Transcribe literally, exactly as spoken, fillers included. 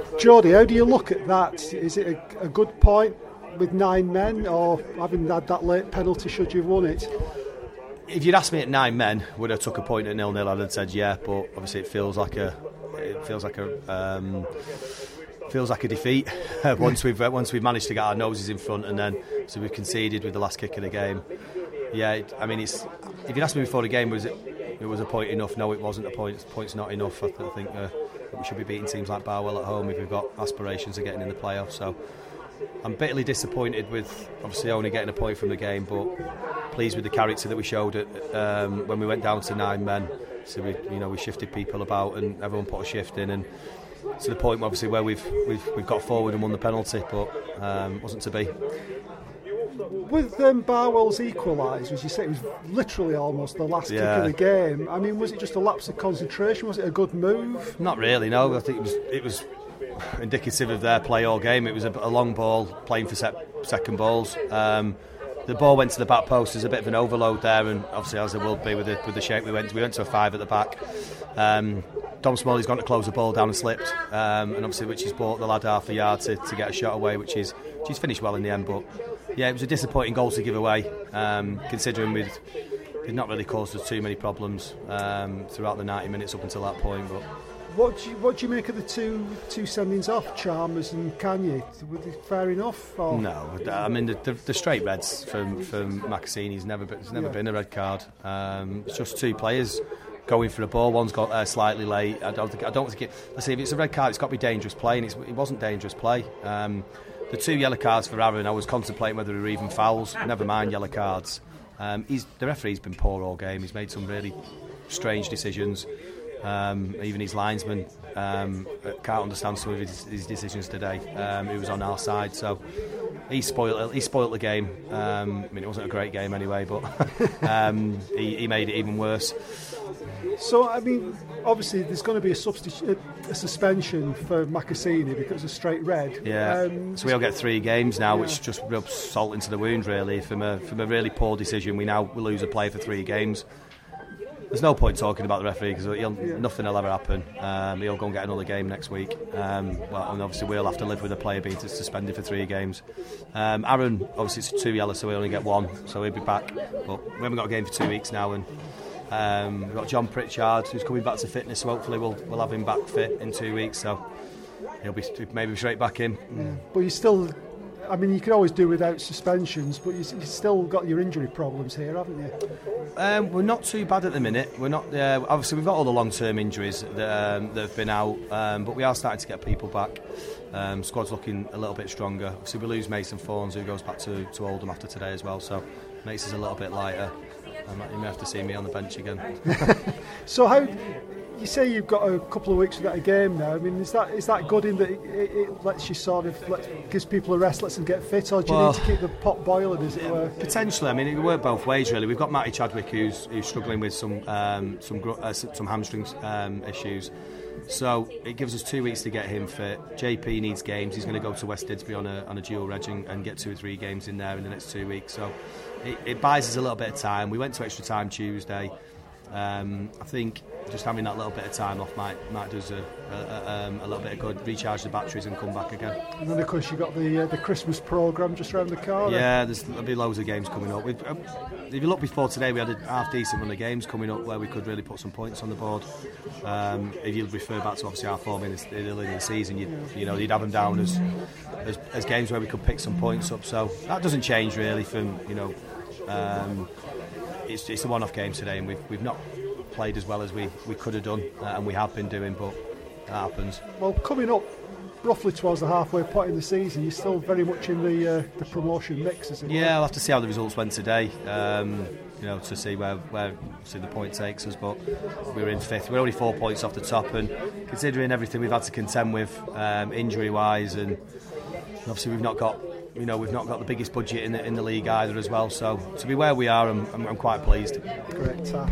Jody, how do you look at that? Is it a, a good point with nine men, or having had that late penalty should you have won it? If you'd asked me at nine men, would I took a point at nil nil? I'd have said yeah, but obviously it feels like a, it feels like a, um, feels like a defeat once we've once we've managed to get our noses in front, and then so we've conceded with the last kick of the game. Yeah, it, I mean, it's if you'd asked me before the game, was it it was a point enough? No, it wasn't a point. A point's not enough. I, th- I think uh, we should be beating teams like Barwell at home if we've got aspirations of getting in the playoffs. So I'm bitterly disappointed with obviously only getting a point from the game, but pleased with the character that we showed it um, when we went down to nine men. So we, you know, we shifted people about and everyone put a shift in, and to the point obviously where we've we've we've got forward and won the penalty, but um, wasn't to be. With um, Barwell's equaliser, as you say, it was literally almost the last Yeah. kick of the game. I mean, was it just a lapse of concentration? Was it a good move? Not really, no. I think it was it was indicative of their play all game. It was a, a long ball, playing for sec- second balls. Um, the ball went to the back post. There's a bit of an overload there, and obviously as there will be with the, with the shape we went to, we went to a five at the back. Um, Dom Smalley's gone to close the ball down and slipped, um, and obviously which has brought the lad half a yard to, to get a shot away, which is which is finished well in the end. But yeah, it was a disappointing goal to give away, um, considering we'd, we'd not really caused us too many problems um, throughout the ninety minutes up until that point. But What do you, what do you make of the two two sendings off, Chalmers and Kanye? Were they fair enough? Or? no, I mean the, the, the straight reds from from Macassini's never been, there's never Yeah. been a red card. Um, it's just two players going for a ball. One's got uh, slightly late. I don't think I don't think it. Let's see, if it's a red card, it's got to be dangerous play, and it's, it wasn't dangerous play. Um, the two yellow cards for Aaron, I was contemplating whether they were even fouls. Never mind yellow cards. Um, he's, the referee's been poor all game. He's made some really strange decisions. Um, even his linesman um, can't understand some of his, his decisions today. Um, he was on our side, so he spoiled he spoiled the game. Um, I mean, it wasn't a great game anyway, but um, he, he made it even worse. So, I mean, obviously there's going to be a, substitu- a suspension for Macassini because of straight red. Yeah, Um, so we all get three games now, Yeah. which just rubs salt into the wound. Really, from a from a really poor decision, we now we lose a player for three games. There's no point talking about the referee because Yeah. nothing will ever happen. Um, he'll go and get another game next week. Um, well, and obviously we'll have to live with a player being suspended for three games. Um, Aaron, obviously it's two yellow, so we only get one, so he'll be back. But we haven't got a game for two weeks now, and um, we've got John Pritchard who's coming back to fitness, so hopefully we'll we'll have him back fit in two weeks. So he'll be maybe straight back in. yeah. But you still, I mean, you can always do without suspensions, but you, you've still got your injury problems here, haven't you? Um, we're not too bad at the minute. We're not. Uh, obviously, we've got all the long-term injuries that, um, that have been out, um, but we are starting to get people back. Um, squad's looking a little bit stronger. Obviously, we lose Mason Fawns, who goes back to, to Oldham after today as well. So makes us a little bit lighter. Um, you may have to see me on the bench again. So how, you say you've got a couple of weeks without a game now. I mean, is that is that good in that it, it, it lets you sort of let, gives people a rest, lets them get fit, or do you Well, need to keep the pot boiling, as it were? Potentially, I mean, it can work both ways really. We've got Matty Chadwick who's who's struggling with some um, some gro- uh, some hamstring um, issues. So it gives us two weeks to get him fit. J P needs games. He's going to go to West Didsbury on a on a dual reg and, and get two or three games in there in the next two weeks. So it, it buys us a little bit of time. We went to extra time Tuesday. Um, I think just having that little bit of time off might might do us a, a, a, um, a little bit of good. Recharge the batteries and come back again. And then, of course, you've got the uh, the Christmas programme just around the corner. Yeah, there's, there'll be loads of games coming up. We've, um, if you look before today, we had a half decent run of games coming up where we could really put some points on the board. Um, if you refer back to obviously our form in the, early in the season, you you know you'd have them down as, as as games where we could pick some points up. So that doesn't change really from you know. Um, it's it's a one-off game today, and we've we've not played as well as we, we could have done, uh, and we have been doing, but that happens. Well, coming up roughly towards the halfway point in the season, you're still very much in the uh, the promotion mix, isn't it? Yeah, I'll have to see how the results went today. Um, you know, to see where where see the point takes us. But we're in fifth. We're only four points off the top, and considering everything we've had to contend with, um, injury-wise, and obviously we've not got. You know, we've not got the biggest budget in the in the league either as well. So to be where we are, I'm I'm, I'm quite pleased. Great. Uh,